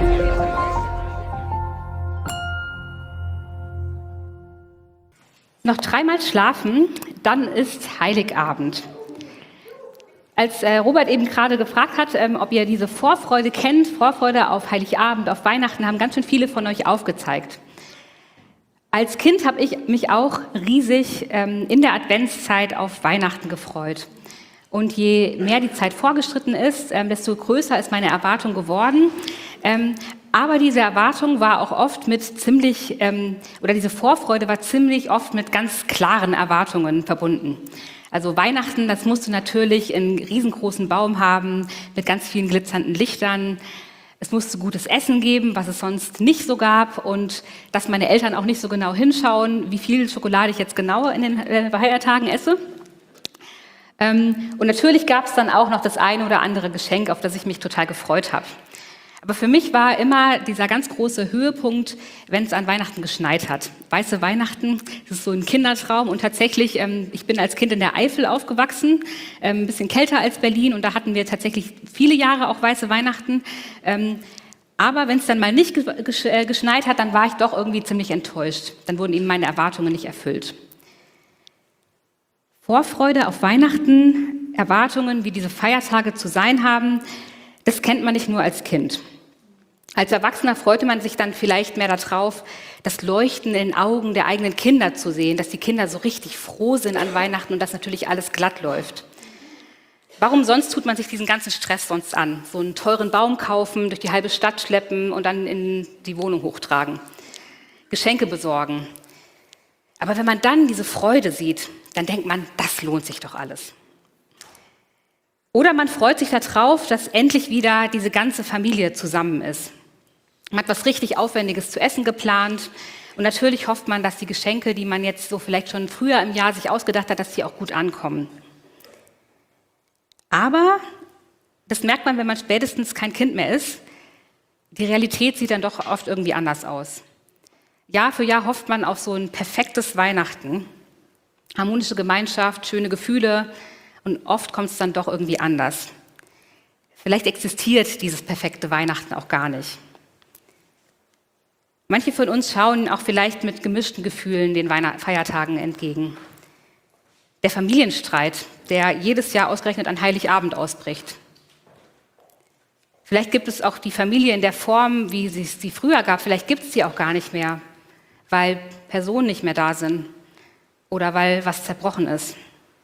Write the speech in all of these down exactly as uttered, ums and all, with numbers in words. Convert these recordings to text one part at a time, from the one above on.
Noch dreimal schlafen, dann ist Heiligabend. Als äh, Robert eben gerade gefragt hat, ähm, ob ihr diese Vorfreude kennt, Vorfreude auf Heiligabend, auf Weihnachten, haben ganz schön viele von euch aufgezeigt. Als Kind habe ich mich auch riesig ähm, in der Adventszeit auf Weihnachten gefreut. Und je mehr die Zeit vorgeschritten ist, ähm, desto größer ist meine Erwartung geworden. Ähm, aber diese Erwartung war auch oft mit ziemlich, ähm, oder diese Vorfreude war ziemlich oft mit ganz klaren Erwartungen verbunden. Also Weihnachten, das musste natürlich einen riesengroßen Baum haben, mit ganz vielen glitzernden Lichtern. Es musste gutes Essen geben, was es sonst nicht so gab. Und dass meine Eltern auch nicht so genau hinschauen, wie viel Schokolade ich jetzt genau in den äh, Feiertagen esse. Ähm, und natürlich gab es dann auch noch das eine oder andere Geschenk, auf das ich mich total gefreut habe. Aber für mich war immer dieser ganz große Höhepunkt, wenn es an Weihnachten geschneit hat. Weiße Weihnachten, das ist so ein Kindertraum. Und tatsächlich, ähm, ich bin als Kind in der Eifel aufgewachsen, ähm, ein bisschen kälter als Berlin. Und da hatten wir tatsächlich viele Jahre auch weiße Weihnachten. Ähm, aber wenn es dann mal nicht gesch- äh, geschneit hat, dann war ich doch irgendwie ziemlich enttäuscht. Dann wurden eben meine Erwartungen nicht erfüllt. Vorfreude auf Weihnachten, Erwartungen, wie diese Feiertage zu sein haben, das kennt man nicht nur als Kind. Als Erwachsener freute man sich dann vielleicht mehr darauf, das Leuchten in den Augen der eigenen Kinder zu sehen, dass die Kinder so richtig froh sind an Weihnachten und dass natürlich alles glatt läuft. Warum sonst tut man sich diesen ganzen Stress sonst an? So einen teuren Baum kaufen, durch die halbe Stadt schleppen und dann in die Wohnung hochtragen. Geschenke besorgen. Aber wenn man dann diese Freude sieht, dann denkt man, das lohnt sich doch alles. Oder man freut sich darauf, dass endlich wieder diese ganze Familie zusammen ist. Man hat was richtig Aufwendiges zu essen geplant und natürlich hofft man, dass die Geschenke, die man jetzt so vielleicht schon früher im Jahr sich ausgedacht hat, dass die auch gut ankommen. Aber, das merkt man, wenn man spätestens kein Kind mehr ist, die Realität sieht dann doch oft irgendwie anders aus. Jahr für Jahr hofft man auf so ein perfektes Weihnachten, harmonische Gemeinschaft, schöne Gefühle und oft kommt es dann doch irgendwie anders. Vielleicht existiert dieses perfekte Weihnachten auch gar nicht. Manche von uns schauen auch vielleicht mit gemischten Gefühlen den Weihnacht- Feiertagen entgegen. Der Familienstreit, der jedes Jahr ausgerechnet an Heiligabend ausbricht. Vielleicht gibt es auch die Familie in der Form, wie es sie früher gab. Vielleicht gibt es sie auch gar nicht mehr, weil Personen nicht mehr da sind oder weil was zerbrochen ist.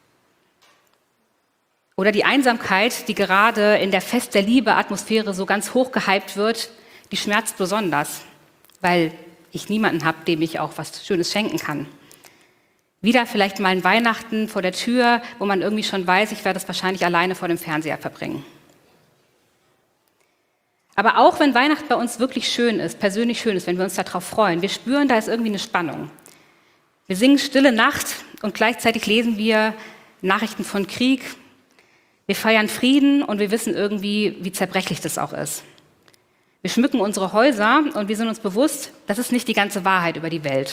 Oder die Einsamkeit, die gerade in der Fest der Liebe-Atmosphäre so ganz hoch gehypt wird, die schmerzt besonders, weil ich niemanden habe, dem ich auch was Schönes schenken kann. Wieder vielleicht mal ein Weihnachten vor der Tür, wo man irgendwie schon weiß, ich werde es wahrscheinlich alleine vor dem Fernseher verbringen. Aber auch wenn Weihnachten bei uns wirklich schön ist, persönlich schön ist, wenn wir uns darauf freuen, wir spüren, da ist irgendwie eine Spannung. Wir singen Stille Nacht und gleichzeitig lesen wir Nachrichten von Krieg. Wir feiern Frieden und wir wissen irgendwie, wie zerbrechlich das auch ist. Wir schmücken unsere Häuser und wir sind uns bewusst, das ist nicht die ganze Wahrheit über die Welt.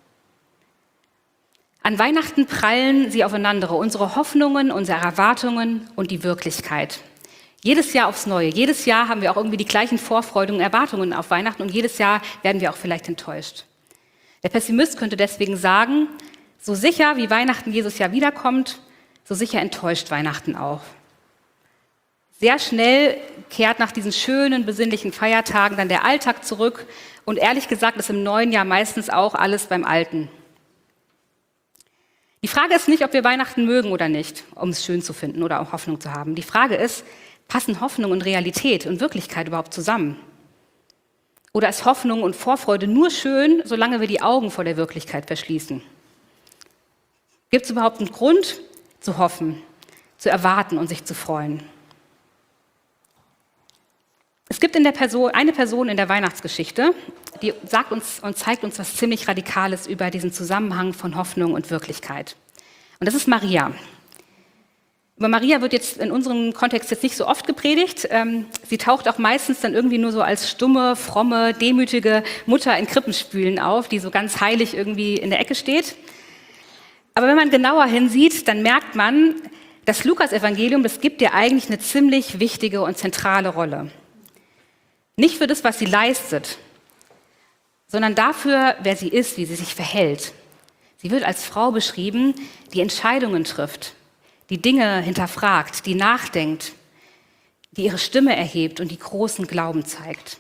An Weihnachten prallen sie aufeinander, unsere Hoffnungen, unsere Erwartungen und die Wirklichkeit. Jedes Jahr aufs Neue. Jedes Jahr haben wir auch irgendwie die gleichen Vorfreuden und Erwartungen auf Weihnachten und jedes Jahr werden wir auch vielleicht enttäuscht. Der Pessimist könnte deswegen sagen, so sicher wie Weihnachten Jesus Jahr wiederkommt, so sicher enttäuscht Weihnachten auch. Sehr schnell kehrt nach diesen schönen, besinnlichen Feiertagen dann der Alltag zurück und ehrlich gesagt ist im neuen Jahr meistens auch alles beim Alten. Die Frage ist nicht, ob wir Weihnachten mögen oder nicht, um es schön zu finden oder auch Hoffnung zu haben. Die Frage ist, passen Hoffnung und Realität und Wirklichkeit überhaupt zusammen? Oder ist Hoffnung und Vorfreude nur schön, solange wir die Augen vor der Wirklichkeit verschließen? Gibt es überhaupt einen Grund zu hoffen, zu erwarten und sich zu freuen? Es gibt in der Person, eine Person in der Weihnachtsgeschichte, die sagt uns und zeigt uns was ziemlich Radikales über diesen Zusammenhang von Hoffnung und Wirklichkeit. Und das ist Maria. Über Maria wird jetzt in unserem Kontext jetzt nicht so oft gepredigt. Ähm, sie taucht auch meistens dann irgendwie nur so als stumme, fromme, demütige Mutter in Krippenspülen auf, die so ganz heilig irgendwie in der Ecke steht. Aber wenn man genauer hinsieht, dann merkt man, das Lukas-Evangelium, das gibt ihr eigentlich eine ziemlich wichtige und zentrale Rolle. Nicht für das, was sie leistet, sondern dafür, wer sie ist, wie sie sich verhält. Sie wird als Frau beschrieben, die Entscheidungen trifft, die Dinge hinterfragt, die nachdenkt, die ihre Stimme erhebt und die großen Glauben zeigt.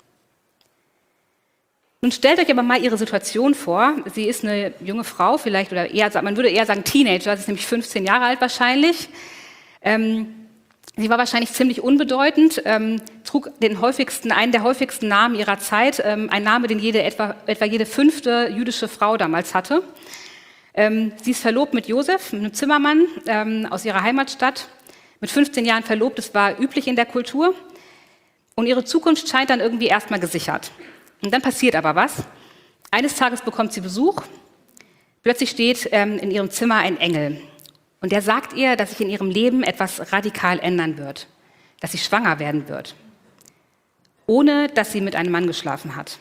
Nun stellt euch aber mal ihre Situation vor. Sie ist eine junge Frau, vielleicht, oder eher, man würde eher sagen Teenager, sie ist nämlich fünfzehn Jahre alt wahrscheinlich. Ähm, sie war wahrscheinlich ziemlich unbedeutend, ähm, trug den häufigsten, einen der häufigsten Namen ihrer Zeit, ähm, ein Name, den jede, etwa, etwa jede fünfte jüdische Frau damals hatte. Ähm, sie ist verlobt mit Josef, einem Zimmermann ähm, aus ihrer Heimatstadt. Mit fünfzehn Jahren verlobt, das war üblich in der Kultur. Und ihre Zukunft scheint dann irgendwie erstmal gesichert. Und dann passiert aber was. Eines Tages bekommt sie Besuch. Plötzlich steht ähm, in ihrem Zimmer ein Engel. Und der sagt ihr, dass sich in ihrem Leben etwas radikal ändern wird. Dass sie schwanger werden wird. Ohne dass sie mit einem Mann geschlafen hat.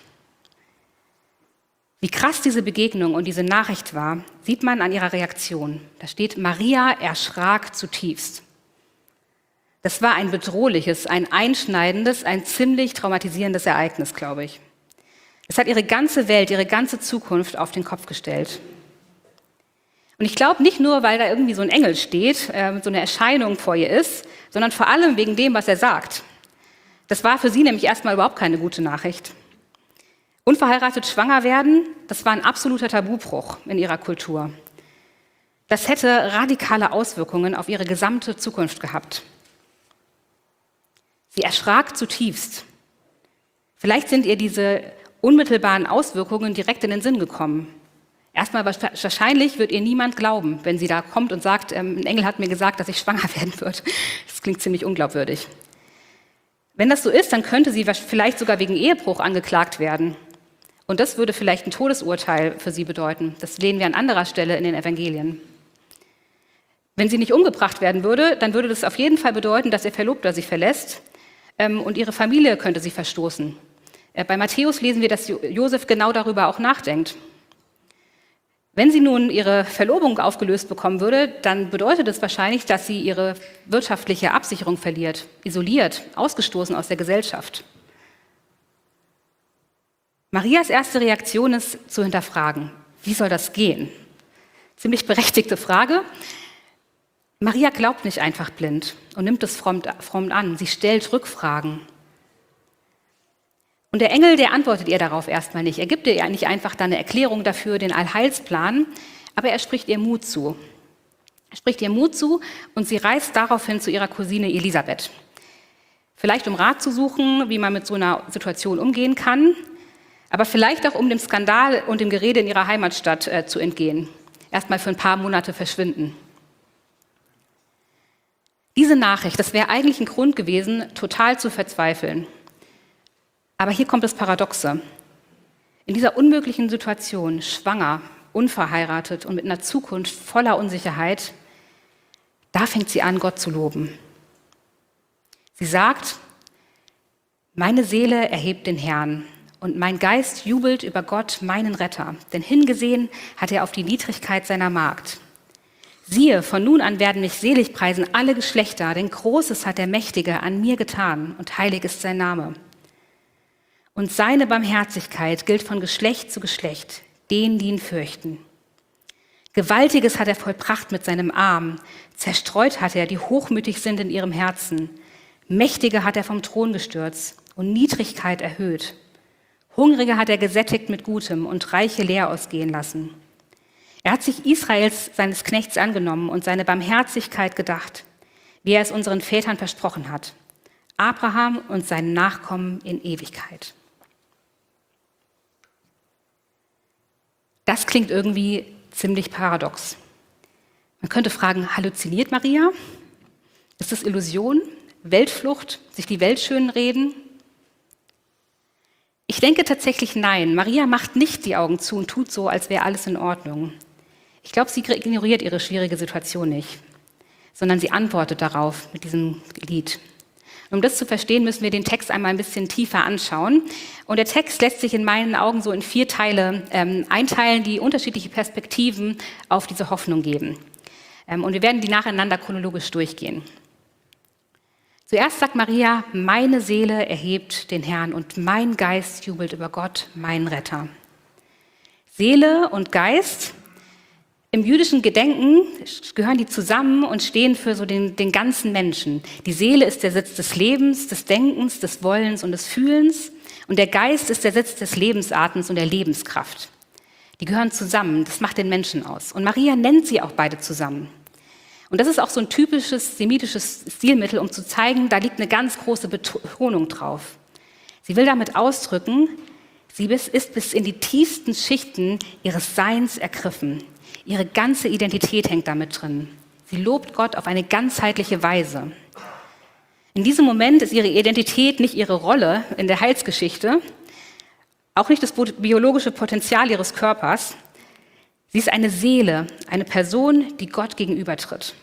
Wie krass diese Begegnung und diese Nachricht war, sieht man an ihrer Reaktion. Da steht, Maria erschrak zutiefst. Das war ein bedrohliches, ein einschneidendes, ein ziemlich traumatisierendes Ereignis, glaube ich. Es hat ihre ganze Welt, ihre ganze Zukunft auf den Kopf gestellt. Und ich glaube nicht nur, weil da irgendwie so ein Engel steht, äh, so eine Erscheinung vor ihr ist, sondern vor allem wegen dem, was er sagt. Das war für sie nämlich erstmal überhaupt keine gute Nachricht. Unverheiratet schwanger werden, das war ein absoluter Tabubruch in ihrer Kultur. Das hätte radikale Auswirkungen auf ihre gesamte Zukunft gehabt. Sie erschrak zutiefst. Vielleicht sind ihr diese unmittelbaren Auswirkungen direkt in den Sinn gekommen. Erstmal wahrscheinlich wird ihr niemand glauben, wenn sie da kommt und sagt, ähm, ein Engel hat mir gesagt, dass ich schwanger werden wird. Das klingt ziemlich unglaubwürdig. Wenn das so ist, dann könnte sie vielleicht sogar wegen Ehebruch angeklagt werden. Und das würde vielleicht ein Todesurteil für sie bedeuten. Das lesen wir an anderer Stelle in den Evangelien. Wenn sie nicht umgebracht werden würde, dann würde das auf jeden Fall bedeuten, dass ihr Verlobter sie verlässt ähm, und ihre Familie könnte sie verstoßen. Äh, bei Matthäus lesen wir, dass jo- Josef genau darüber auch nachdenkt. Wenn sie nun ihre Verlobung aufgelöst bekommen würde, dann bedeutet es wahrscheinlich, dass sie ihre wirtschaftliche Absicherung verliert, isoliert, ausgestoßen aus der Gesellschaft. Marias erste Reaktion ist zu hinterfragen, wie soll das gehen? Ziemlich berechtigte Frage. Maria glaubt nicht einfach blind und nimmt es fromm, fromm an, sie stellt Rückfragen. Und der Engel, der antwortet ihr darauf erstmal nicht. Er gibt ihr nicht einfach dann eine Erklärung dafür, den Allheilsplan, aber er spricht ihr Mut zu. Er spricht ihr Mut zu und sie reist daraufhin zu ihrer Cousine Elisabeth. Vielleicht um Rat zu suchen, wie man mit so einer Situation umgehen kann, aber vielleicht auch um dem Skandal und dem Gerede in ihrer Heimatstadt äh, zu entgehen. Erstmal für ein paar Monate verschwinden. Diese Nachricht, das wäre eigentlich ein Grund gewesen, total zu verzweifeln. Aber hier kommt das Paradoxe. In dieser unmöglichen Situation, schwanger, unverheiratet und mit einer Zukunft voller Unsicherheit, da fängt sie an, Gott zu loben. Sie sagt, meine Seele erhebt den Herrn und mein Geist jubelt über Gott, meinen Retter, denn hingesehen hat er auf die Niedrigkeit seiner Magd. Siehe, von nun an werden mich selig preisen alle Geschlechter, denn Großes hat der Mächtige an mir getan und heilig ist sein Name. Und seine Barmherzigkeit gilt von Geschlecht zu Geschlecht, denen, die ihn fürchten. Gewaltiges hat er vollbracht mit seinem Arm, zerstreut hat er, die hochmütig sind in ihrem Herzen. Mächtige hat er vom Thron gestürzt und Niedrigkeit erhöht. Hungrige hat er gesättigt mit Gutem und Reiche leer ausgehen lassen. Er hat sich Israels, seines Knechts, angenommen und seine Barmherzigkeit gedacht, wie er es unseren Vätern versprochen hat, Abraham und seinen Nachkommen in Ewigkeit. Das klingt irgendwie ziemlich paradox. Man könnte fragen, halluziniert Maria? Ist das Illusion, Weltflucht, sich die Welt schönreden? Ich denke tatsächlich nein. Maria macht nicht die Augen zu und tut so, als wäre alles in Ordnung. Ich glaube, sie ignoriert ihre schwierige Situation nicht, sondern sie antwortet darauf mit diesem Lied. Um das zu verstehen, müssen wir den Text einmal ein bisschen tiefer anschauen. Und der Text lässt sich in meinen Augen so in vier Teile ähm, einteilen, die unterschiedliche Perspektiven auf diese Hoffnung geben. Ähm, und wir werden die nacheinander chronologisch durchgehen. Zuerst sagt Maria, meine Seele erhebt den Herrn und mein Geist jubelt über Gott, meinen Retter. Seele und Geist, im jüdischen Gedenken gehören die zusammen und stehen für so den, den ganzen Menschen. Die Seele ist der Sitz des Lebens, des Denkens, des Wollens und des Fühlens. Und der Geist ist der Sitz des Lebensatems und der Lebenskraft. Die gehören zusammen, das macht den Menschen aus. Und Maria nennt sie auch beide zusammen. Und das ist auch so ein typisches semitisches Stilmittel, um zu zeigen, da liegt eine ganz große Betonung drauf. Sie will damit ausdrücken, sie ist bis in die tiefsten Schichten ihres Seins ergriffen. Ihre ganze Identität hängt damit drin. Sie lobt Gott auf eine ganzheitliche Weise. In diesem Moment ist ihre Identität nicht ihre Rolle in der Heilsgeschichte, auch nicht das biologische Potenzial ihres Körpers. Sie ist eine Seele, eine Person, die Gott gegenübertritt.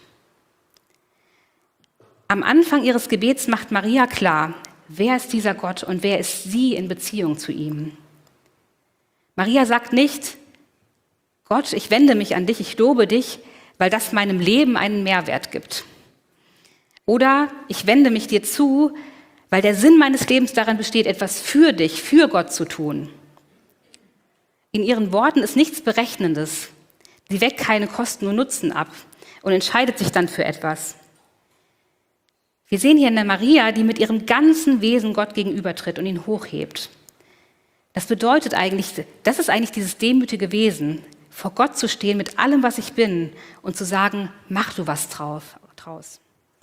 Am Anfang ihres Gebets macht Maria klar, wer ist dieser Gott und wer ist sie in Beziehung zu ihm. Maria sagt nicht, Gott, ich wende mich an dich, ich lobe dich, weil das meinem Leben einen Mehrwert gibt. Oder ich wende mich dir zu, weil der Sinn meines Lebens darin besteht, etwas für dich, für Gott zu tun. In ihren Worten ist nichts Berechnendes. Sie weckt keine Kosten und Nutzen ab und entscheidet sich dann für etwas. Wir sehen hier eine Maria, die mit ihrem ganzen Wesen Gott gegenübertritt und ihn hochhebt. Das bedeutet eigentlich, das ist eigentlich dieses demütige Wesen, vor Gott zu stehen mit allem, was ich bin und zu sagen, mach du was draus.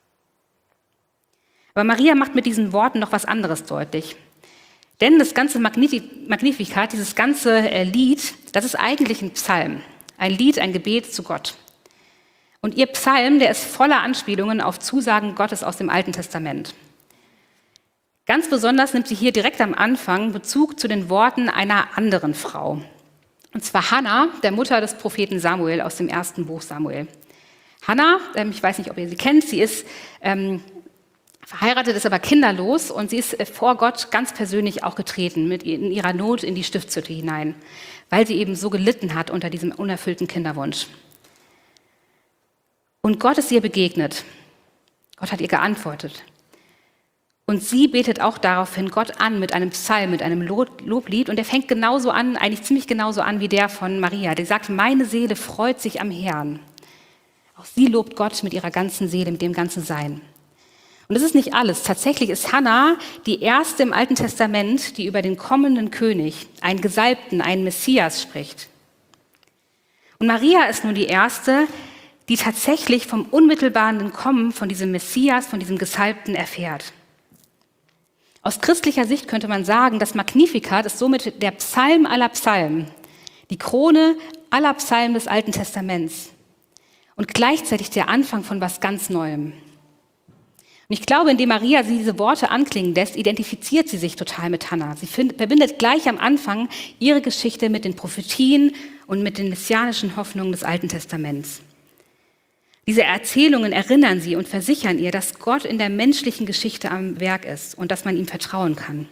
Aber Maria macht mit diesen Worten noch was anderes deutlich. Denn das ganze Magnificat, dieses ganze Lied, das ist eigentlich ein Psalm. Ein Lied, ein Gebet zu Gott. Und ihr Psalm, der ist voller Anspielungen auf Zusagen Gottes aus dem Alten Testament. Ganz besonders nimmt sie hier direkt am Anfang Bezug zu den Worten einer anderen Frau. Und zwar Hannah, der Mutter des Propheten Samuel aus dem ersten Buch Samuel. Hannah, ähm, ich weiß nicht, ob ihr sie kennt, sie ist ähm, verheiratet, ist aber kinderlos und sie ist vor Gott ganz persönlich auch getreten, mit in ihrer Not in die Stiftshütte hinein, weil sie eben so gelitten hat unter diesem unerfüllten Kinderwunsch. Und Gott ist ihr begegnet. Gott hat ihr geantwortet. Und sie betet auch daraufhin Gott an mit einem Psalm, mit einem Loblied. Und der fängt genauso an, eigentlich ziemlich genauso an wie der von Maria. Der sagt, meine Seele freut sich am Herrn. Auch sie lobt Gott mit ihrer ganzen Seele, mit dem ganzen Sein. Und das ist nicht alles. Tatsächlich ist Hannah die erste im Alten Testament, die über den kommenden König, einen Gesalbten, einen Messias spricht. Und Maria ist nun die erste, die tatsächlich vom unmittelbaren Kommen von diesem Messias, von diesem Gesalbten erfährt. Aus christlicher Sicht könnte man sagen, das Magnificat ist somit der Psalm aller Psalmen, die Krone aller Psalmen des Alten Testaments und gleichzeitig der Anfang von was ganz Neuem. Und ich glaube, indem Maria sie diese Worte anklingen lässt, identifiziert sie sich total mit Hannah. Sie find, verbindet gleich am Anfang ihre Geschichte mit den Prophetien und mit den messianischen Hoffnungen des Alten Testaments. Diese Erzählungen erinnern sie und versichern ihr, dass Gott in der menschlichen Geschichte am Werk ist und dass man ihm vertrauen kann.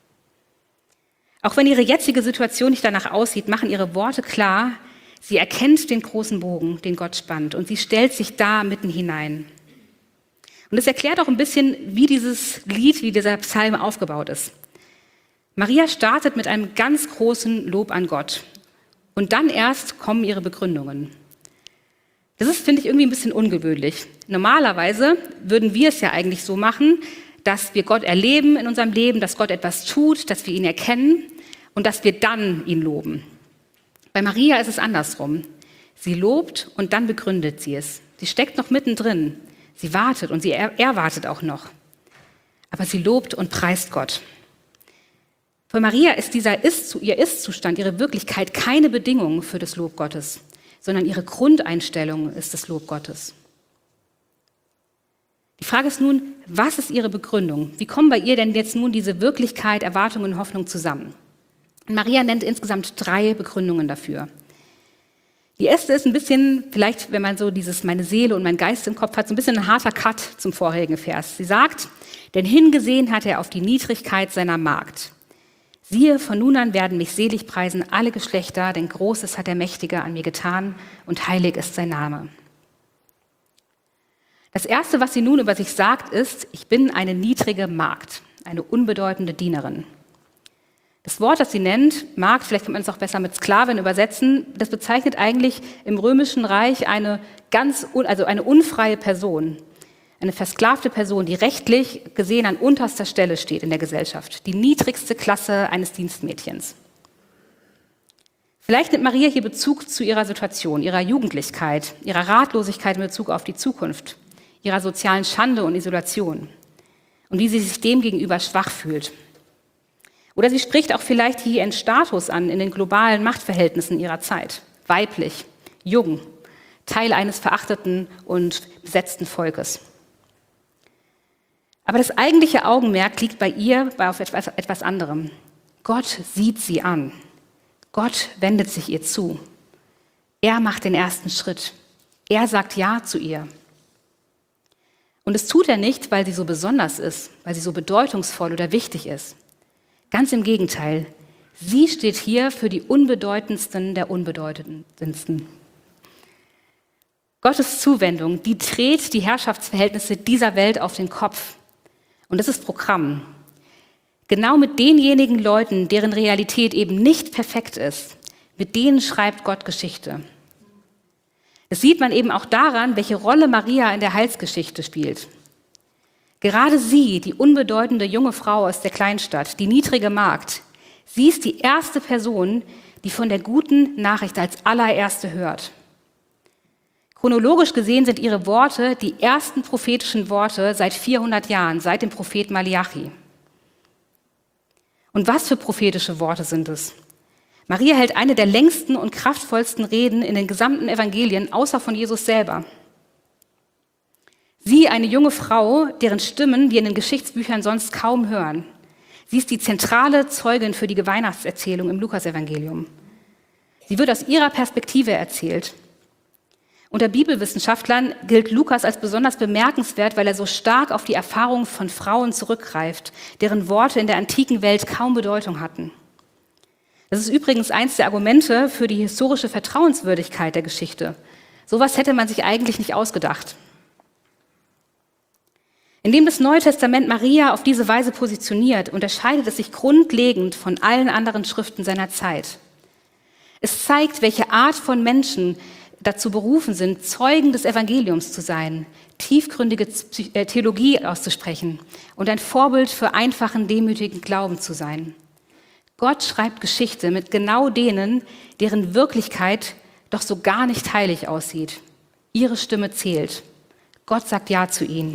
Auch wenn ihre jetzige Situation nicht danach aussieht, machen ihre Worte klar, sie erkennt den großen Bogen, den Gott spannt, und sie stellt sich da mitten hinein. Und es erklärt auch ein bisschen, wie dieses Lied, wie dieser Psalm aufgebaut ist. Maria startet mit einem ganz großen Lob an Gott. Und dann erst kommen ihre Begründungen. Das ist, finde ich, irgendwie ein bisschen ungewöhnlich. Normalerweise würden wir es ja eigentlich so machen, dass wir Gott erleben in unserem Leben, dass Gott etwas tut, dass wir ihn erkennen und dass wir dann ihn loben. Bei Maria ist es andersrum. Sie lobt und dann begründet sie es. Sie steckt noch mittendrin. Sie wartet und sie er, er wartet auch noch. Aber sie lobt und preist Gott. Für Maria ist dieser Ist, ihr Ist-Zustand, ihre Wirklichkeit keine Bedingung für das Lob Gottes, sondern ihre Grundeinstellung ist das Lob Gottes. Die Frage ist nun, was ist ihre Begründung? Wie kommen bei ihr denn jetzt nun diese Wirklichkeit, Erwartung und Hoffnung zusammen? Und Maria nennt insgesamt drei Begründungen dafür. Die erste ist ein bisschen, vielleicht, wenn man so dieses meine Seele und mein Geist im Kopf hat, so ein bisschen ein harter Cut zum vorherigen Vers. Sie sagt, denn hingesehen hat er auf die Niedrigkeit seiner Magd. Siehe, von nun an werden mich selig preisen alle Geschlechter, denn Großes hat der Mächtige an mir getan und heilig ist sein Name. Das Erste, was sie nun über sich sagt, ist, ich bin eine niedrige Magd, eine unbedeutende Dienerin. Das Wort, das sie nennt, Magd, vielleicht kann man es auch besser mit Sklavin übersetzen, das bezeichnet eigentlich im Römischen Reich eine ganz, also eine unfreie Person, eine versklavte Person, die rechtlich gesehen an unterster Stelle steht in der Gesellschaft, die niedrigste Klasse eines Dienstmädchens. Vielleicht nimmt Maria hier Bezug zu ihrer Situation, ihrer Jugendlichkeit, ihrer Ratlosigkeit in Bezug auf die Zukunft, ihrer sozialen Schande und Isolation und wie sie sich dem gegenüber schwach fühlt. Oder sie spricht auch vielleicht hier ihren Status an in den globalen Machtverhältnissen ihrer Zeit. Weiblich, jung, Teil eines verachteten und besetzten Volkes. Aber das eigentliche Augenmerk liegt bei ihr auf etwas, etwas anderem. Gott sieht sie an. Gott wendet sich ihr zu. Er macht den ersten Schritt. Er sagt Ja zu ihr. Und das tut er nicht, weil sie so besonders ist, weil sie so bedeutungsvoll oder wichtig ist. Ganz im Gegenteil, sie steht hier für die unbedeutendsten der Unbedeutendsten. Gottes Zuwendung, die dreht die Herrschaftsverhältnisse dieser Welt auf den Kopf. Und das ist Programm. Genau mit denjenigen Leuten, deren Realität eben nicht perfekt ist, mit denen schreibt Gott Geschichte. Das sieht man eben auch daran, welche Rolle Maria in der Heilsgeschichte spielt. Gerade sie, die unbedeutende junge Frau aus der Kleinstadt, die niedrige Magd, sie ist die erste Person, die von der guten Nachricht als allererste hört. Chronologisch gesehen sind ihre Worte die ersten prophetischen Worte seit vierhundert Jahren, seit dem Prophet Maleachi. Und was für prophetische Worte sind es? Maria hält eine der längsten und kraftvollsten Reden in den gesamten Evangelien, außer von Jesus selber. Sie, eine junge Frau, deren Stimmen wir in den Geschichtsbüchern sonst kaum hören. Sie ist die zentrale Zeugin für die Weihnachtserzählung im Lukasevangelium. Sie wird aus ihrer Perspektive erzählt. Unter Bibelwissenschaftlern gilt Lukas als besonders bemerkenswert, weil er so stark auf die Erfahrungen von Frauen zurückgreift, deren Worte in der antiken Welt kaum Bedeutung hatten. Das ist übrigens eins der Argumente für die historische Vertrauenswürdigkeit der Geschichte. Sowas hätte man sich eigentlich nicht ausgedacht. Indem das Neue Testament Maria auf diese Weise positioniert, unterscheidet es sich grundlegend von allen anderen Schriften seiner Zeit. Es zeigt, welche Art von Menschen dazu berufen sind, Zeugen des Evangeliums zu sein, tiefgründige Theologie auszusprechen und ein Vorbild für einfachen, demütigen Glauben zu sein. Gott schreibt Geschichte mit genau denen, deren Wirklichkeit doch so gar nicht heilig aussieht. Ihre Stimme zählt. Gott sagt Ja zu ihnen.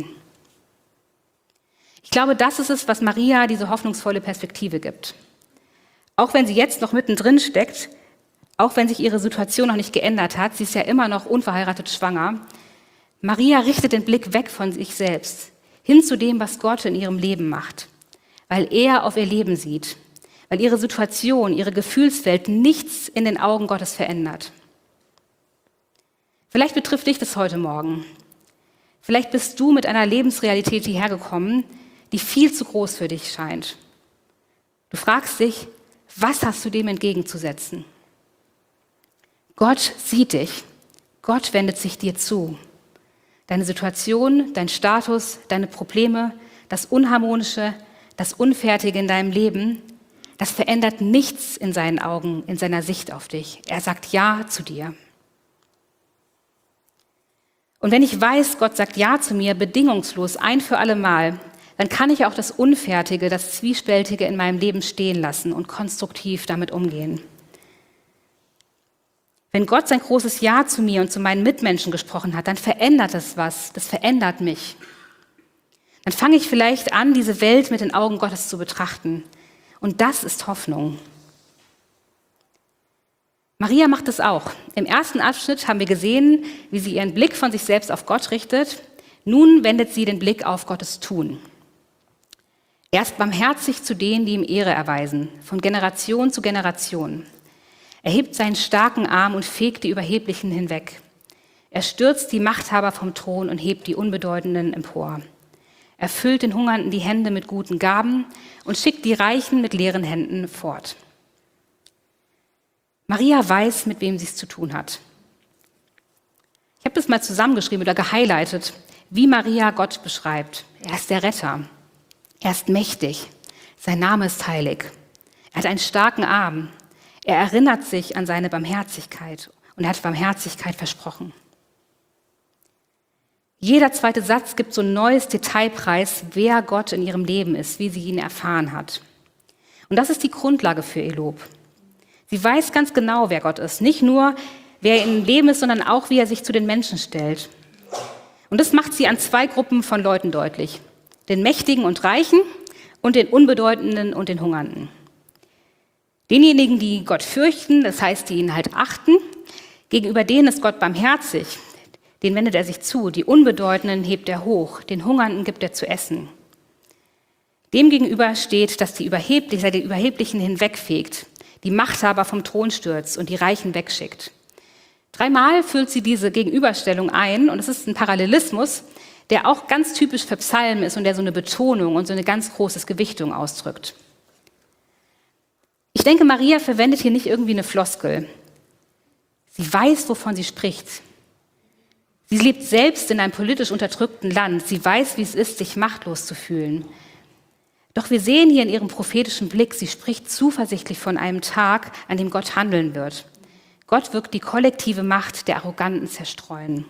Ich glaube, das ist es, was Maria diese hoffnungsvolle Perspektive gibt. Auch wenn sie jetzt noch mittendrin steckt, auch wenn sich ihre Situation noch nicht geändert hat, sie ist ja immer noch unverheiratet schwanger, Maria richtet den Blick weg von sich selbst, hin zu dem, was Gott in ihrem Leben macht, weil er auf ihr Leben sieht, weil ihre Situation, ihre Gefühlswelt nichts in den Augen Gottes verändert. Vielleicht betrifft dich das heute Morgen. Vielleicht bist du mit einer Lebensrealität hierher gekommen, die viel zu groß für dich scheint. Du fragst dich, was hast du dem entgegenzusetzen? Gott sieht dich. Gott wendet sich dir zu. Deine Situation, dein Status, deine Probleme, das Unharmonische, das Unfertige in deinem Leben, das verändert nichts in seinen Augen, in seiner Sicht auf dich. Er sagt Ja zu dir. Und wenn ich weiß, Gott sagt Ja zu mir, bedingungslos, ein für alle Mal, dann kann ich auch das Unfertige, das Zwiespältige in meinem Leben stehen lassen und konstruktiv damit umgehen. Wenn Gott sein großes Ja zu mir und zu meinen Mitmenschen gesprochen hat, dann verändert es was, das verändert mich. Dann fange ich vielleicht an, diese Welt mit den Augen Gottes zu betrachten. Und das ist Hoffnung. Maria macht es auch. Im ersten Abschnitt haben wir gesehen, wie sie ihren Blick von sich selbst auf Gott richtet. Nun wendet sie den Blick auf Gottes Tun. Er ist barmherzig zu denen, die ihm Ehre erweisen, von Generation zu Generation. Er hebt seinen starken Arm und fegt die Überheblichen hinweg. Er stürzt die Machthaber vom Thron und hebt die Unbedeutenden empor. Er füllt den Hungernden die Hände mit guten Gaben und schickt die Reichen mit leeren Händen fort. Maria weiß, mit wem sie es zu tun hat. Ich habe das mal zusammengeschrieben oder gehighlightet. wie Maria Gott beschreibt. Er ist der Retter. Er ist mächtig. Sein Name ist heilig. Er hat einen starken Arm. Er erinnert sich an seine Barmherzigkeit und er hat Barmherzigkeit versprochen. Jeder zweite Satz gibt so ein neues Detailpreis, wer Gott in ihrem Leben ist, wie sie ihn erfahren hat. Und das ist die Grundlage für ihr Lob. Sie weiß ganz genau, wer Gott ist. Nicht nur, wer in ihrem Leben ist, sondern auch, wie er sich zu den Menschen stellt. Und das macht sie an zwei Gruppen von Leuten deutlich. Den Mächtigen und Reichen und den Unbedeutenden und den Hungernden. Denjenigen, die Gott fürchten, das heißt, die ihn halt achten, gegenüber denen ist Gott barmherzig. Den wendet er sich zu, die Unbedeutenden hebt er hoch, den Hungernden gibt er zu essen. Demgegenüber steht, dass die Überheblichen, die Überheblichen hinwegfegt, die Machthaber vom Thron stürzt und die Reichen wegschickt. Dreimal füllt sie diese Gegenüberstellung ein und es ist ein Parallelismus, der auch ganz typisch für Psalmen ist und der so eine Betonung und so eine ganz große Gewichtung ausdrückt. Ich denke, Maria verwendet hier nicht irgendwie eine Floskel. Sie weiß, wovon sie spricht. Sie lebt selbst in einem politisch unterdrückten Land. Sie weiß, wie es ist, sich machtlos zu fühlen. Doch wir sehen hier in ihrem prophetischen Blick, sie spricht zuversichtlich von einem Tag, an dem Gott handeln wird. Gott wird die kollektive Macht der Arroganten zerstreuen.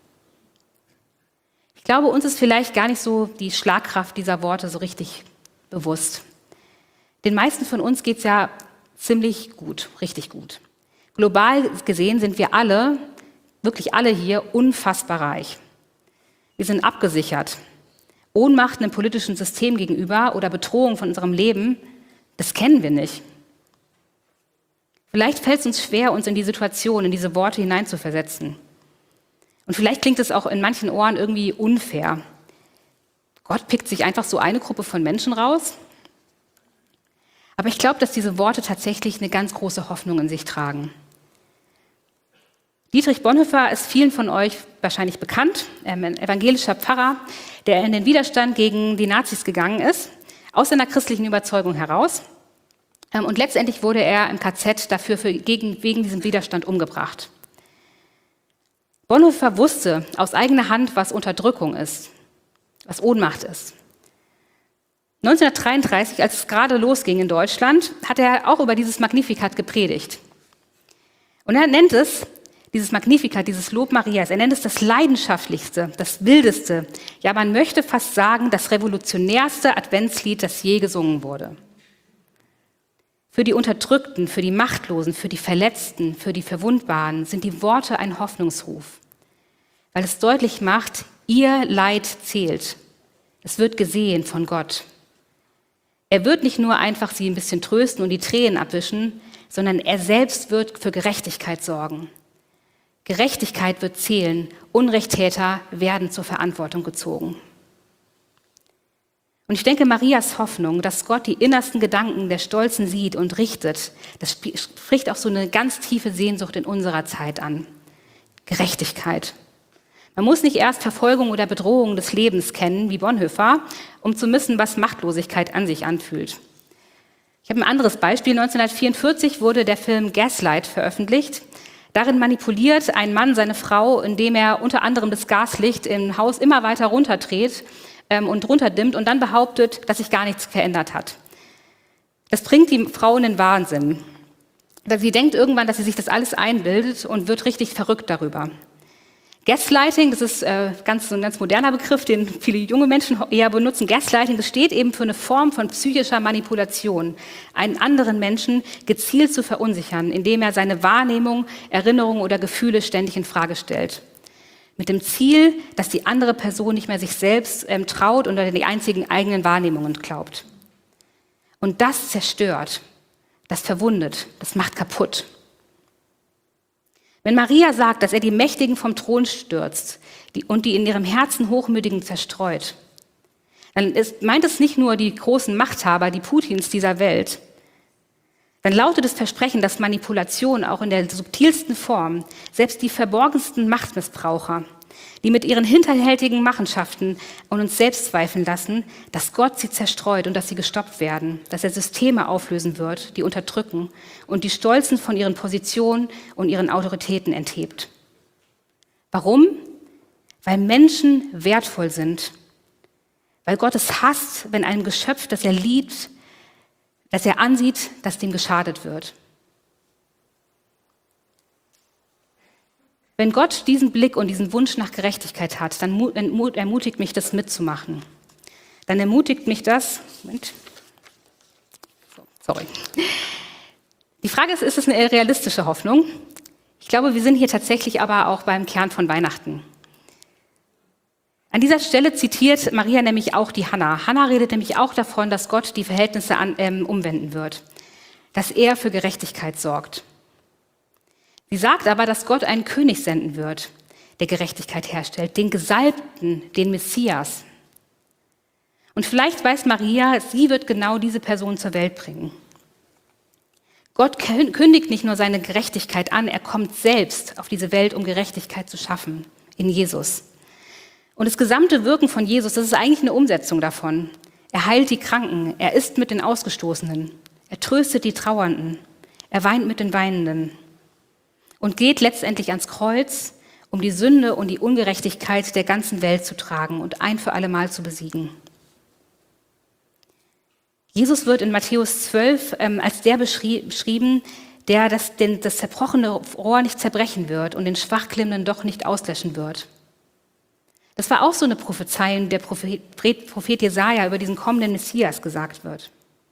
Ich glaube, uns ist vielleicht gar nicht so die Schlagkraft dieser Worte so richtig bewusst. Den meisten von uns geht es ja ziemlich gut, richtig gut. Global gesehen sind wir alle, wirklich alle hier, unfassbar reich. Wir sind abgesichert. Ohnmacht einem politischen System gegenüber oder Bedrohung von unserem Leben, das kennen wir nicht. Vielleicht fällt es uns schwer, uns in die Situation, in diese Worte hineinzuversetzen. Und vielleicht klingt es auch in manchen Ohren irgendwie unfair. Gott pickt sich einfach so eine Gruppe von Menschen raus. Aber ich glaube, dass diese Worte tatsächlich eine ganz große Hoffnung in sich tragen. Dietrich Bonhoeffer ist vielen von euch wahrscheinlich bekannt, ein evangelischer Pfarrer, der in den Widerstand gegen die Nazis gegangen ist, aus seiner christlichen Überzeugung heraus. Und letztendlich wurde er im K Z dafür für, gegen, wegen diesem Widerstand umgebracht. Bonhoeffer wusste aus eigener Hand, was Unterdrückung ist, was Ohnmacht ist. neunzehnhundertdreiunddreißig, als es gerade losging in Deutschland, hat er auch über dieses Magnificat gepredigt. Und er nennt es, dieses Magnificat, dieses Lob Marias, er nennt es das leidenschaftlichste, das wildeste, ja man möchte fast sagen, das revolutionärste Adventslied, das je gesungen wurde. Für die Unterdrückten, für die Machtlosen, für die Verletzten, für die Verwundbaren sind die Worte ein Hoffnungsruf, weil es deutlich macht, ihr Leid zählt. Es wird gesehen von Gott. Er wird nicht nur einfach sie ein bisschen trösten und die Tränen abwischen, sondern er selbst wird für Gerechtigkeit sorgen. Gerechtigkeit wird zählen, Unrechttäter werden zur Verantwortung gezogen. Und ich denke, Marias Hoffnung, dass Gott die innersten Gedanken der Stolzen sieht und richtet, das spricht auch so eine ganz tiefe Sehnsucht in unserer Zeit an. Gerechtigkeit. Man muss nicht erst Verfolgung oder Bedrohung des Lebens kennen, wie Bonhoeffer, um zu wissen, was Machtlosigkeit an sich anfühlt. Ich habe ein anderes Beispiel. neunzehnhundertvierundvierzig wurde der Film Gaslight veröffentlicht. Darin manipuliert ein Mann seine Frau, indem er unter anderem das Gaslicht im Haus immer weiter runterdreht ähm, und runterdimmt und dann behauptet, dass sich gar nichts verändert hat. Das bringt die Frau in den Wahnsinn. Sie denkt irgendwann, dass sie sich das alles einbildet und wird richtig verrückt darüber. Gaslighting, das ist äh, ganz, so ein ganz moderner Begriff, den viele junge Menschen eher benutzen. Gaslighting, das steht eben für eine Form von psychischer Manipulation, einen anderen Menschen gezielt zu verunsichern, indem er seine Wahrnehmung, Erinnerungen oder Gefühle ständig in Frage stellt. Mit dem Ziel, dass die andere Person nicht mehr sich selbst ähm, traut und an die einzigen eigenen Wahrnehmungen glaubt. Und das zerstört, das verwundet, das macht kaputt. Wenn Maria sagt, dass er die Mächtigen vom Thron stürzt die, und die in ihrem Herzen Hochmütigen zerstreut, dann ist, meint es nicht nur die großen Machthaber, die Putins dieser Welt. Dann lautet das Versprechen, dass Manipulation auch in der subtilsten Form, selbst die verborgensten Machtmissbraucher, die mit ihren hinterhältigen Machenschaften an uns selbst zweifeln lassen, dass Gott sie zerstreut und dass sie gestoppt werden, dass er Systeme auflösen wird, die unterdrücken und die Stolzen von ihren Positionen und ihren Autoritäten enthebt. Warum? weil Menschen wertvoll sind, weil Gott es hasst, wenn ein Geschöpf, das er liebt, das er ansieht, dass dem geschadet wird. Wenn Gott diesen Blick und diesen Wunsch nach Gerechtigkeit hat, dann ermutigt mich das mitzumachen. Dann ermutigt mich das, Moment, so, sorry. Die Frage ist, ist es eine realistische Hoffnung? Ich glaube, wir sind hier tatsächlich aber auch beim Kern von Weihnachten. An dieser Stelle zitiert Maria nämlich auch die Hannah. Hannah redet nämlich auch davon, dass Gott die Verhältnisse an, ähm, umwenden wird, dass er für Gerechtigkeit sorgt. Sie sagt aber, dass Gott einen König senden wird, der Gerechtigkeit herstellt, den Gesalbten, den Messias. Und vielleicht weiß Maria, sie wird genau diese Person zur Welt bringen. Gott kündigt nicht nur seine Gerechtigkeit an, er kommt selbst auf diese Welt, um Gerechtigkeit zu schaffen, in Jesus. Und das gesamte Wirken von Jesus, das ist eigentlich eine Umsetzung davon. Er heilt die Kranken, er isst mit den Ausgestoßenen, er tröstet die Trauernden, er weint mit den Weinenden und geht letztendlich ans Kreuz, um die Sünde und die Ungerechtigkeit der ganzen Welt zu tragen und ein für alle Mal zu besiegen. Jesus wird in Matthäus zwölf ähm, als der beschrie- beschrieben, der das, den, das zerbrochene Rohr nicht zerbrechen wird und den Schwachklimmenden doch nicht auslöschen wird. Das war auch so eine Prophezeiung, der Prophet, Prophet Jesaja über diesen kommenden Messias gesagt wird.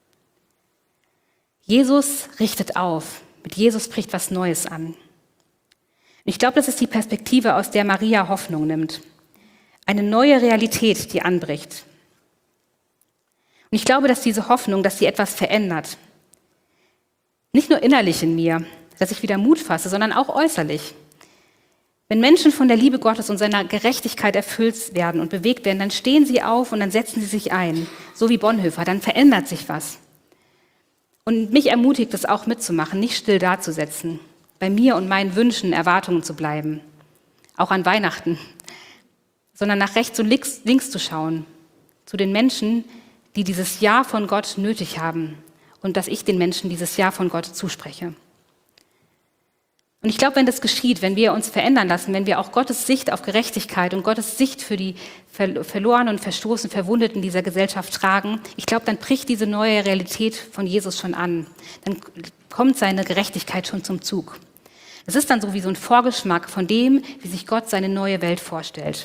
Jesus richtet auf. Mit Jesus bricht was Neues an. Und ich glaube, das ist die Perspektive, aus der Maria Hoffnung nimmt. Eine neue Realität, die anbricht. Und ich glaube, dass diese Hoffnung, dass sie etwas verändert. Nicht nur innerlich in mir, dass ich wieder Mut fasse, sondern auch äußerlich. Wenn Menschen von der Liebe Gottes und seiner Gerechtigkeit erfüllt werden und bewegt werden, dann stehen sie auf und dann setzen sie sich ein, so wie Bonhoeffer, dann verändert sich was. Und mich ermutigt es auch mitzumachen, nicht still dazusetzen, bei mir und meinen Wünschen, Erwartungen zu bleiben, auch an Weihnachten, sondern nach rechts und links, links zu schauen, zu den Menschen, die dieses Ja von Gott nötig haben und dass ich den Menschen dieses Ja von Gott zuspreche. Und ich glaube, wenn das geschieht, wenn wir uns verändern lassen, wenn wir auch Gottes Sicht auf Gerechtigkeit und Gottes Sicht für die verlorenen und verstoßen, Verwundeten dieser Gesellschaft tragen, ich glaube, dann bricht diese neue Realität von Jesus schon an. Dann kommt seine Gerechtigkeit schon zum Zug. Es ist dann so wie so ein Vorgeschmack von dem, wie sich Gott seine neue Welt vorstellt.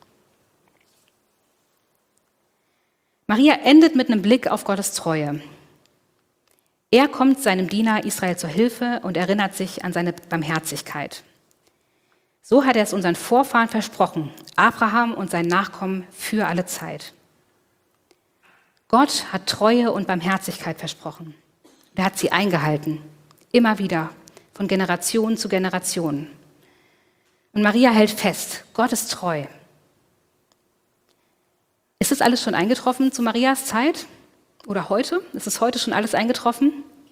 Maria endet mit einem Blick auf Gottes Treue. Er kommt seinem Diener Israel zur Hilfe und erinnert sich an seine Barmherzigkeit. So hat er es unseren Vorfahren versprochen, Abraham und seinen Nachkommen für alle Zeit. Gott hat Treue und Barmherzigkeit versprochen. Er hat sie eingehalten, immer wieder, von Generation zu Generation. Und Maria hält fest, Gott ist treu. Ist das alles schon eingetroffen zu Marias Zeit? Oder heute? Ist es heute schon alles eingetroffen?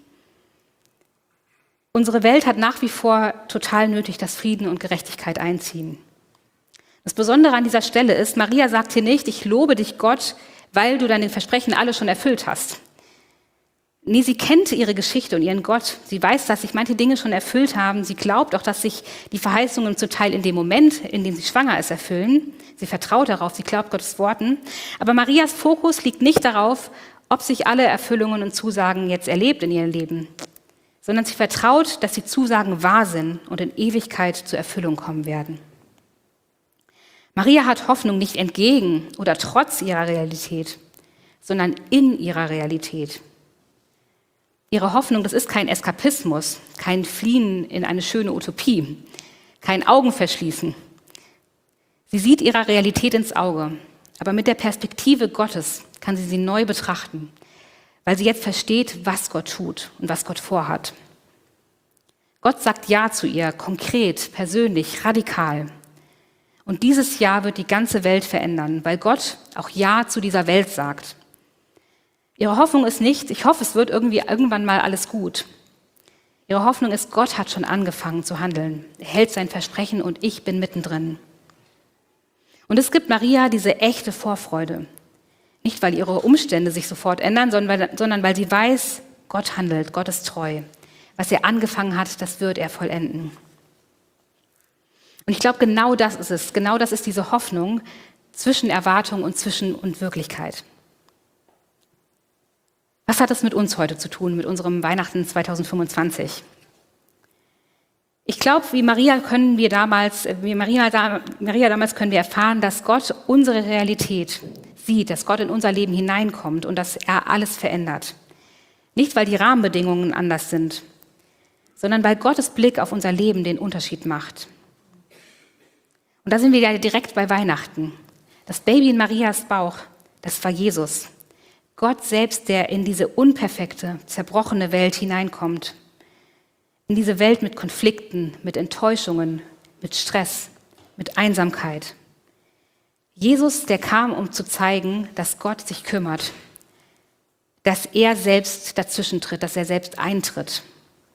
Unsere Welt hat nach wie vor total nötig, dass Frieden und Gerechtigkeit einziehen. Das Besondere an dieser Stelle ist, Maria sagt hier nicht, ich lobe dich Gott, weil du deine Versprechen alle schon erfüllt hast. Nee, sie kennt ihre Geschichte und ihren Gott. Sie weiß, dass sich manche Dinge schon erfüllt haben. Sie glaubt auch, dass sich die Verheißungen zum Teil in dem Moment, in dem sie schwanger ist, erfüllen. Sie vertraut darauf, sie glaubt Gottes Worten. Aber Marias Fokus liegt nicht darauf, ob sich alle Erfüllungen und Zusagen jetzt erlebt in ihrem Leben, sondern sie vertraut, dass die Zusagen wahr sind und in Ewigkeit zur Erfüllung kommen werden. Maria hat Hoffnung nicht entgegen oder trotz ihrer Realität, sondern in ihrer Realität. Ihre Hoffnung, das ist kein Eskapismus, kein Fliehen in eine schöne Utopie, kein Augenverschließen. Sie sieht ihrer Realität ins Auge, aber mit der Perspektive Gottes kann sie sie neu betrachten, weil sie jetzt versteht, was Gott tut und was Gott vorhat. Gott sagt Ja zu ihr, konkret, persönlich, radikal. Und dieses Ja wird die ganze Welt verändern, weil Gott auch Ja zu dieser Welt sagt. Ihre Hoffnung ist nicht, ich hoffe, es wird irgendwie irgendwann mal alles gut. Ihre Hoffnung ist, Gott hat schon angefangen zu handeln. Er hält sein Versprechen und ich bin mittendrin. Und es gibt Maria diese echte Vorfreude. Nicht, weil ihre Umstände sich sofort ändern, sondern weil, sondern weil sie weiß, Gott handelt, Gott ist treu. Was er angefangen hat, das wird er vollenden. Und ich glaube, genau das ist es. Genau das ist diese Hoffnung zwischen Erwartung und zwischen und Wirklichkeit. Was hat das mit uns heute zu tun, mit unserem Weihnachten zweitausendfünfundzwanzig? Ich glaube, wie Maria können wir damals, wie Maria, Maria damals können wir erfahren, dass Gott unsere Realität sieht, dass Gott in unser Leben hineinkommt und dass er alles verändert. Nicht, weil die Rahmenbedingungen anders sind, sondern weil Gottes Blick auf unser Leben den Unterschied macht. Und da sind wir ja direkt bei Weihnachten. Das Baby in Marias Bauch, das war Jesus. Gott selbst, der in diese unperfekte, zerbrochene Welt hineinkommt. In diese Welt mit Konflikten, mit Enttäuschungen, mit Stress, mit Einsamkeit. Jesus, der kam, um zu zeigen, dass Gott sich kümmert, dass er selbst dazwischentritt, dass er selbst eintritt.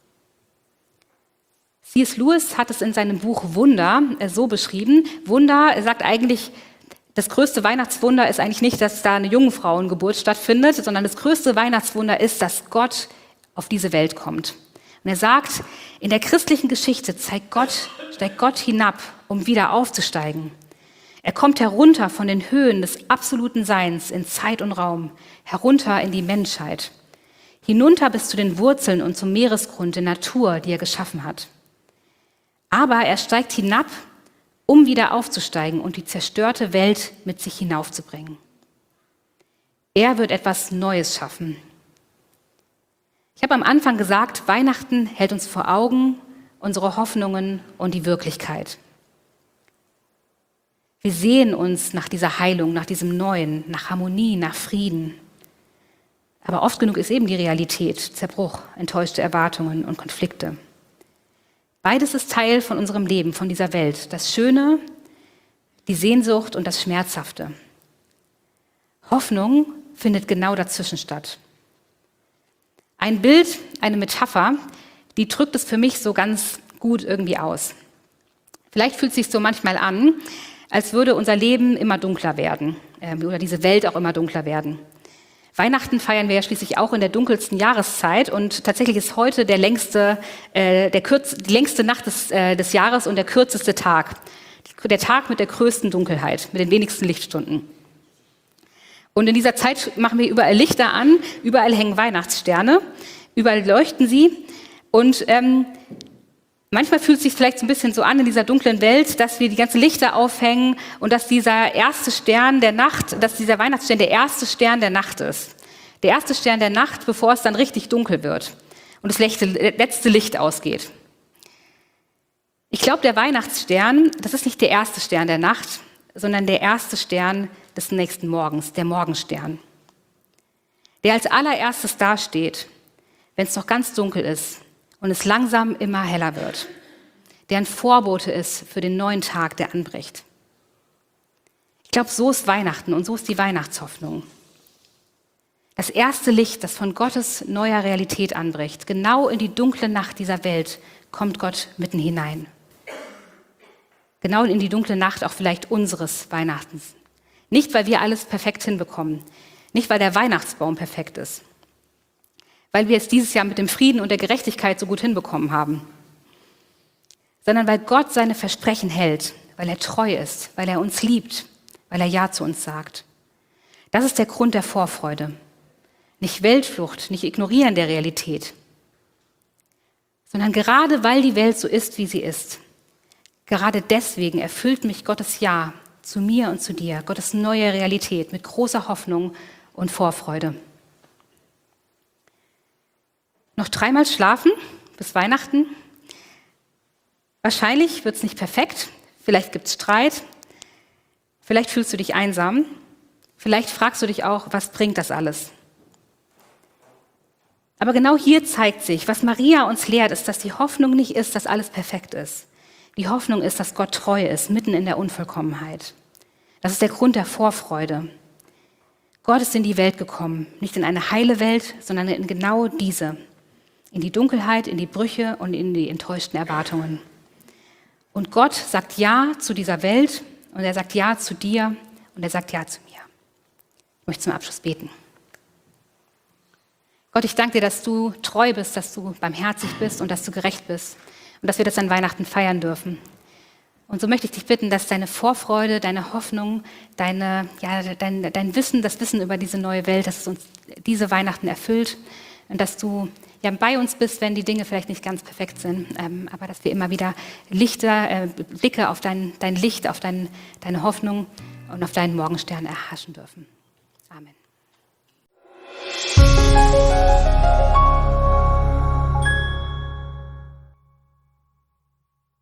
C S Lewis hat es in seinem Buch Wunder so beschrieben. Wunder, er sagt eigentlich, das größte Weihnachtswunder ist eigentlich nicht, dass da eine Jungfrauengeburt stattfindet, sondern das größte Weihnachtswunder ist, dass Gott auf diese Welt kommt. Und er sagt, in der christlichen Geschichte zeigt Gott, steigt Gott hinab, um wieder aufzusteigen. Er kommt herunter von den Höhen des absoluten Seins in Zeit und Raum, herunter in die Menschheit, hinunter bis zu den Wurzeln und zum Meeresgrund der Natur, die er geschaffen hat. Aber er steigt hinab, um wieder aufzusteigen und die zerstörte Welt mit sich hinaufzubringen. Er wird etwas Neues schaffen. Ich habe am Anfang gesagt, Weihnachten hält uns vor Augen unsere Hoffnungen und die Wirklichkeit. Wir sehen uns nach dieser Heilung, nach diesem Neuen, nach Harmonie, nach Frieden. Aber oft genug ist eben die Realität, Zerbruch, enttäuschte Erwartungen und Konflikte. Beides ist Teil von unserem Leben, von dieser Welt. Das Schöne, die Sehnsucht und das Schmerzhafte. Hoffnung findet genau dazwischen statt. Ein Bild, eine Metapher, die drückt es für mich so ganz gut irgendwie aus. Vielleicht fühlt es sich so manchmal an, als würde unser Leben immer dunkler werden äh, oder diese Welt auch immer dunkler werden. Weihnachten feiern wir ja schließlich auch in der dunkelsten Jahreszeit und tatsächlich ist heute der längste, äh, der kürz, die längste Nacht des, äh, des Jahres und der kürzeste Tag. Der Tag mit der größten Dunkelheit, mit den wenigsten Lichtstunden. Und in dieser Zeit machen wir überall Lichter an, überall hängen Weihnachtssterne, überall leuchten sie. Und ähm, manchmal fühlt es sich vielleicht so ein bisschen so an in dieser dunklen Welt, dass wir die ganzen Lichter aufhängen und dass dieser erste Stern der Nacht, dass dieser Weihnachtsstern der erste Stern der Nacht ist. Der erste Stern der Nacht, bevor es dann richtig dunkel wird und das letzte Licht ausgeht. Ich glaube, der Weihnachtsstern, das ist nicht der erste Stern der Nacht, sondern der erste Stern des nächsten Morgens, der Morgenstern. Der als allererstes dasteht, wenn es noch ganz dunkel ist und es langsam immer heller wird. Der ein Vorbote ist für den neuen Tag, der anbricht. Ich glaube, so ist Weihnachten und so ist die Weihnachtshoffnung. Das erste Licht, das von Gottes neuer Realität anbricht, genau in die dunkle Nacht dieser Welt, kommt Gott mitten hinein. Genau in die dunkle Nacht auch vielleicht unseres Weihnachtens. Nicht, weil wir alles perfekt hinbekommen, nicht, weil der Weihnachtsbaum perfekt ist, weil wir es dieses Jahr mit dem Frieden und der Gerechtigkeit so gut hinbekommen haben, sondern weil Gott seine Versprechen hält, weil er treu ist, weil er uns liebt, weil er Ja zu uns sagt. Das ist der Grund der Vorfreude. Nicht Weltflucht, nicht Ignorieren der Realität, sondern gerade weil die Welt so ist, wie sie ist, gerade deswegen erfüllt mich Gottes Ja zu mir und zu dir, Gottes neue Realität mit großer Hoffnung und Vorfreude. Noch dreimal schlafen bis Weihnachten. Wahrscheinlich wird es nicht perfekt, vielleicht gibt es Streit, vielleicht fühlst du dich einsam, vielleicht fragst du dich auch, was bringt das alles? Aber genau hier zeigt sich, was Maria uns lehrt, ist, dass die Hoffnung nicht ist, dass alles perfekt ist. Die Hoffnung ist, dass Gott treu ist, mitten in der Unvollkommenheit. Das ist der Grund der Vorfreude. Gott ist in die Welt gekommen, nicht in eine heile Welt, sondern in genau diese. In die Dunkelheit, in die Brüche und in die enttäuschten Erwartungen. Und Gott sagt Ja zu dieser Welt und er sagt Ja zu dir und er sagt Ja zu mir. Ich möchte zum Abschluss beten. Gott, ich danke dir, dass du treu bist, dass du barmherzig bist und dass du gerecht bist und dass wir das an Weihnachten feiern dürfen. Und so möchte ich dich bitten, dass deine Vorfreude, deine Hoffnung, deine, ja, dein, dein Wissen, das Wissen über diese neue Welt, dass es uns diese Weihnachten erfüllt und dass du ja, bei uns bist, wenn die Dinge vielleicht nicht ganz perfekt sind, ähm, aber dass wir immer wieder Lichter, äh, Blicke auf dein, dein Licht, auf dein, deine Hoffnung und auf deinen Morgenstern erhaschen dürfen. Amen.